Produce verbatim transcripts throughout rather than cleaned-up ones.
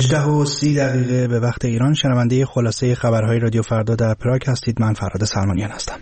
هجده و سی دقیقه به وقت ایران. شنونده خلاصه خبرهای رادیو فردا در پراگ هستید. من فرهاد سلمانیان هستم.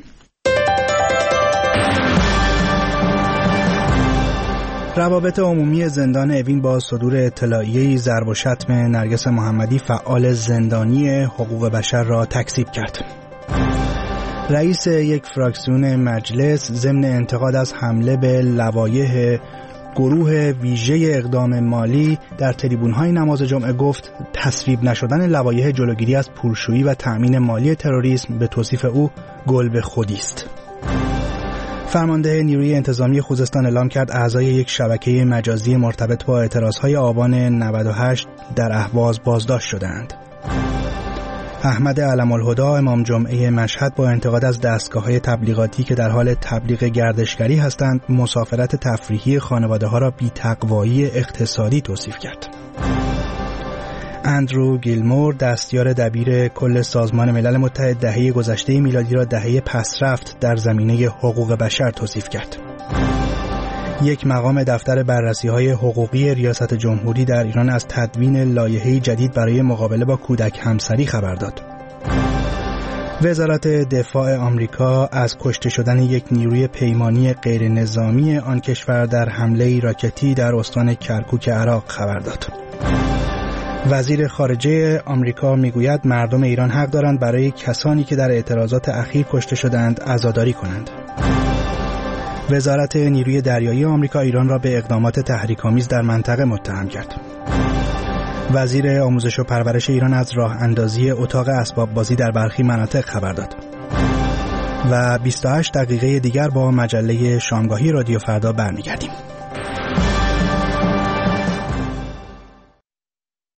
روابط عمومی زندان اوین با صدور اطلاعیه‌ای ضرب و شتم نرگس محمدی فعال زندانی حقوق بشر را تکذیب کرد. رئیس یک فراکسیون مجلس ضمن انتقاد از حمله به لوایح گروه ویژه اقدام مالی در تریبون‌های نماز جمعه گفت تصویب نشدن لوایح جلوگیری از پولشویی و تأمین مالی تروریسم به توصیف او گل به خودی است. فرمانده نیروی انتظامی خوزستان اعلام کرد اعضای یک شبکه مجازی مرتبط با اعتراضهای آبان نود و هشت در اهواز بازداشت شدند. احمد علم‌الهدی امام جمعه مشهد با انتقاد از دستگاه‌های تبلیغاتی که در حال تبلیغ گردشگری هستند، مسافرت تفریحی خانواده‌ها را بی‌تقوایی اقتصادی توصیف کرد. اندرو گیلمور دستیار دبیر کل سازمان ملل متحد دهه گذشته میلادی را دهه پسرفت در زمینه حقوق بشر توصیف کرد. یک مقام دفتر بررسی‌های حقوقی ریاست جمهوری در ایران از تدوین لایحه‌ای جدید برای مقابله با کودک همسری خبر داد. وزارت دفاع آمریکا از کشته شدن یک نیروی پیمانی غیر نظامی آن کشور در حمله راکتی در استان کرکوک عراق خبر داد. وزیر خارجه آمریکا میگوید مردم ایران حق دارند برای کسانی که در اعتراضات اخیر کشته شدند عزاداری کنند. وزارت نیروی دریایی آمریکا ایران را به اقدامات تحریک‌آمیز در منطقه متهم کرد. وزیر آموزش و پرورش ایران از راه اندازی اتاق اسباب بازی در برخی مناطق خبر داد. و بیست و هشت دقیقه دیگر با مجله شامگاهی رادیو فردا برمیگردیم.